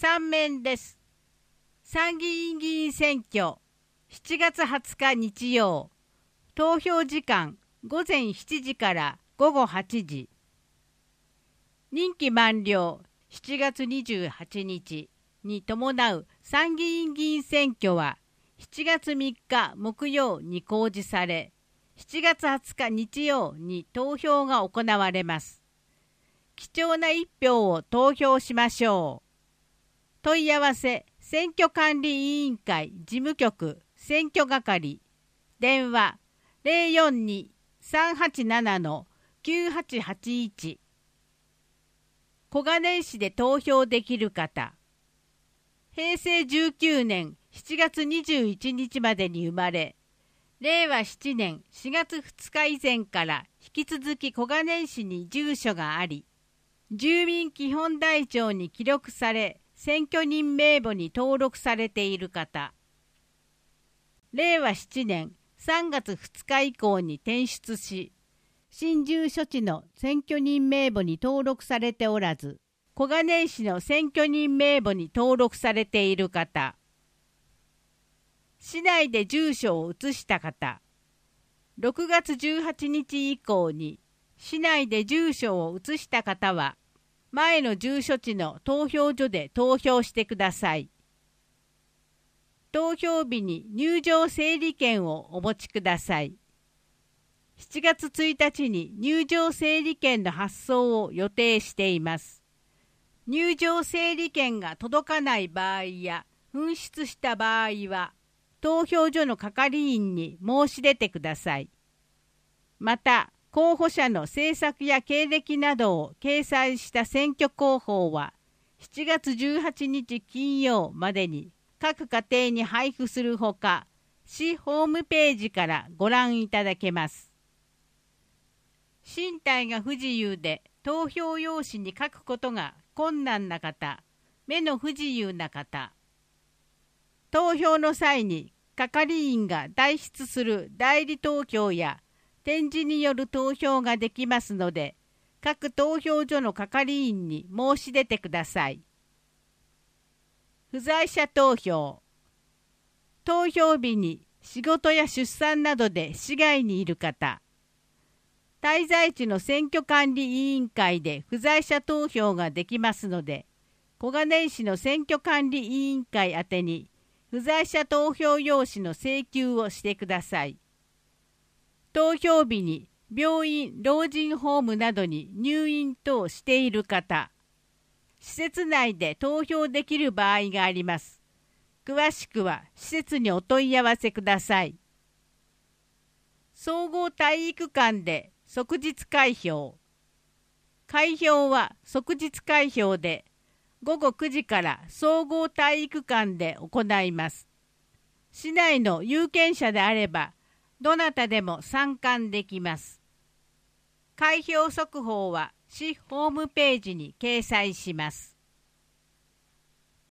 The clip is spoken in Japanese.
3面です。参議院議員選挙7月20日日曜。投票時間午前7時から午後8時。任期満了7月28日に伴う参議院議員選挙は7月3日木曜に公示され、7月20日日曜に投票が行われます。貴重な一票を投票しましょう。問い合わせ選挙管理委員会事務局選挙係電話 042-387-9881 小金井市で投票できる方、平成19年7月21日までに生まれ、令和7年4月2日以前から引き続き小金井市に住所があり、住民基本台帳に記録され、選挙人名簿に登録されている方、令和7年3月2日以降に転出し、新住所地の選挙人名簿に登録されておらず、小金井市の選挙人名簿に登録されている方、市内で住所を移した方、6月18日以降に市内で住所を移した方は、前の住所地の投票所で投票してください。投票日に入場整理券をお持ちください。7月1日に入場整理券の発送を予定しています。入場整理券が届かない場合や紛失した場合は、投票所の係員に申し出てください。また、候補者の政策や経歴などを掲載した選挙広報は、7月18日金曜までに各家庭に配布するほか、市ホームページからご覧いただけます。身体が不自由で投票用紙に書くことが困難な方、目の不自由な方、投票の際に係員が代筆する代理投票や点字による投票ができますので、各投票所の係員に申し出てください。不在者投票。投票日に仕事や出産などで市外にいる方、滞在地の選挙管理委員会で不在者投票ができますので、小金井市の選挙管理委員会宛てに不在者投票用紙の請求をしてください。投票日に病院、老人ホームなどに入院等している方、施設内で投票できる場合があります。詳しくは施設にお問い合わせください。総合体育館で即日開票。開票は即日開票で、午後9時から総合体育館で行います。市内の有権者であれば、どなたでも参観できます。開票速報は市ホームページに掲載します。